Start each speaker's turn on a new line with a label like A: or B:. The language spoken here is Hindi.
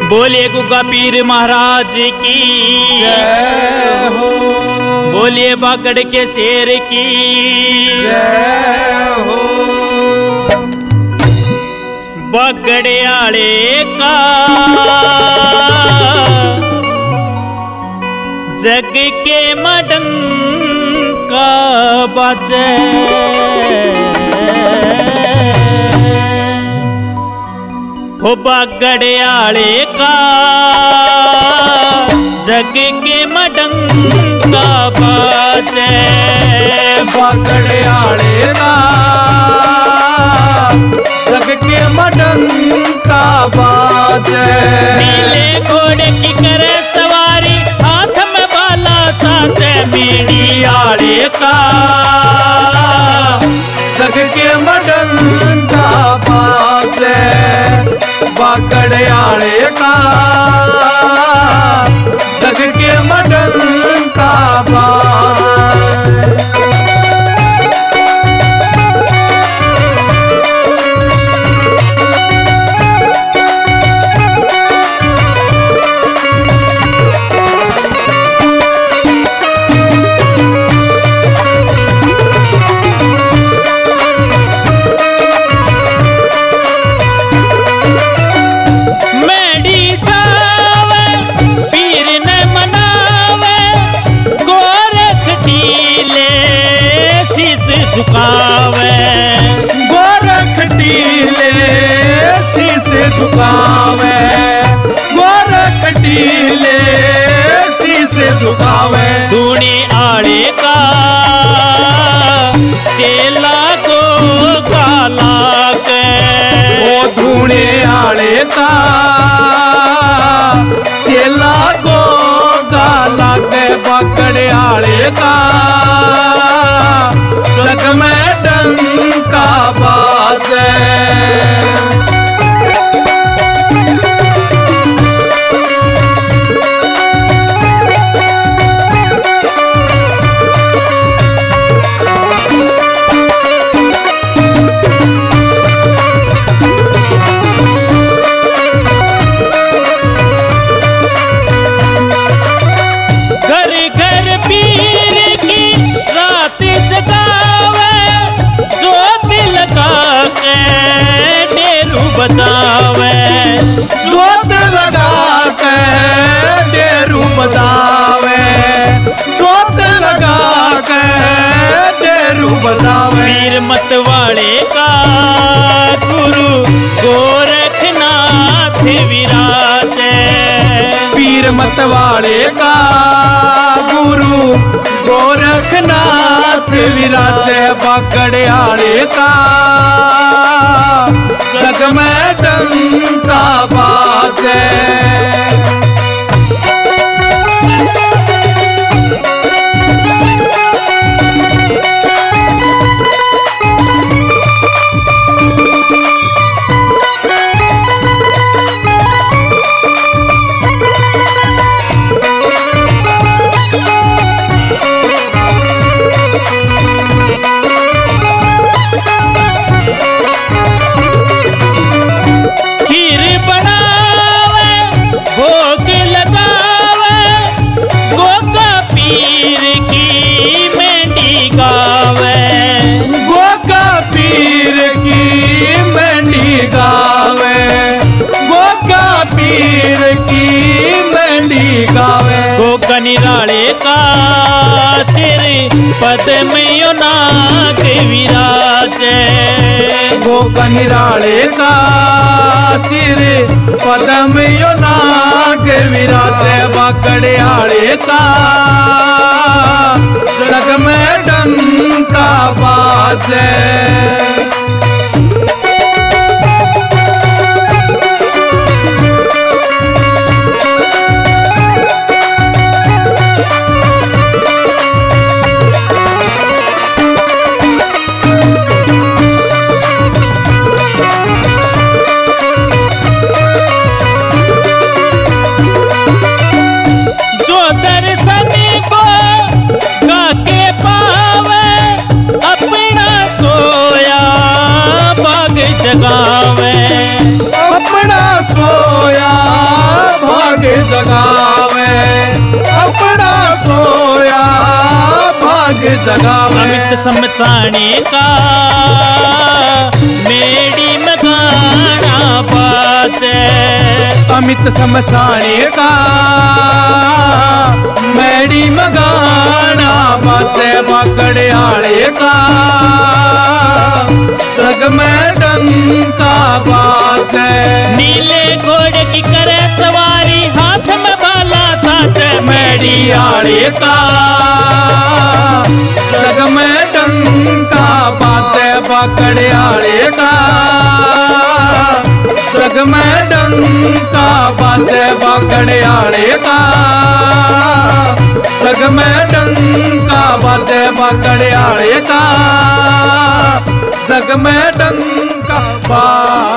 A: बोलिए गुग्गा पीर महाराज की
B: जय हो।
A: बोलिए बागड़ के शेर की
B: जय हो।
A: बागड़े आले का जग के मडंका बाजे, हो बागड़े आले का जग के मडंका बाजे,
B: बागड़े आले का जग के मडंका बाजे।
A: नीले घोड़े की करे सवारी, हाथ में बाला साथे बीड़ी आले का
B: जग के मडंका बाजे। बागड़े आले का जग के मडंका बाजे।
A: झुकावे
B: गोरख टीले शीश झुकावे, गोरख टीले शीश झुकावे।
A: धूनी आड़े का चेला को काला के,
B: ओ धूने आड़े का चेला को गाला के। बागड़े आड़े का जग में डंका बाजे। बजावे जोत लगा के डेरू बजावे, जोत लगा के डेरू बजावे।
A: पीर मतवाड़े का गुरु गोरखनाथ विराजे,
B: पीर मतवाड़े का गुरु गोरखनाथ विराजे। बागड़े आले का जग में डंका बाजे।
A: गोगा निराले का सिर पद में यो नाग विराजे,
B: गोगा निराले का सिर पद में यो नाग विराजे। बागड़े आले का जग में डंका बाजे। जगावे अपना सोया भाग जगावे।
A: अमित समझाने का मेरी में गाना बाजे,
B: अमित समझाने का मेरी में गाना बाजे। बकड़ियाले का जग में डंका बाजे।
A: नीले घोड़े की करे सवारी, हाथ में भाला साचे।
B: मेड़ियाले का जग में डंका बाजे। बकड़ियाले का जग में डंका बाजे। बकड़ियाले का जग में डंका बाजे। बकड़ियाले का जग में डंका बाजे।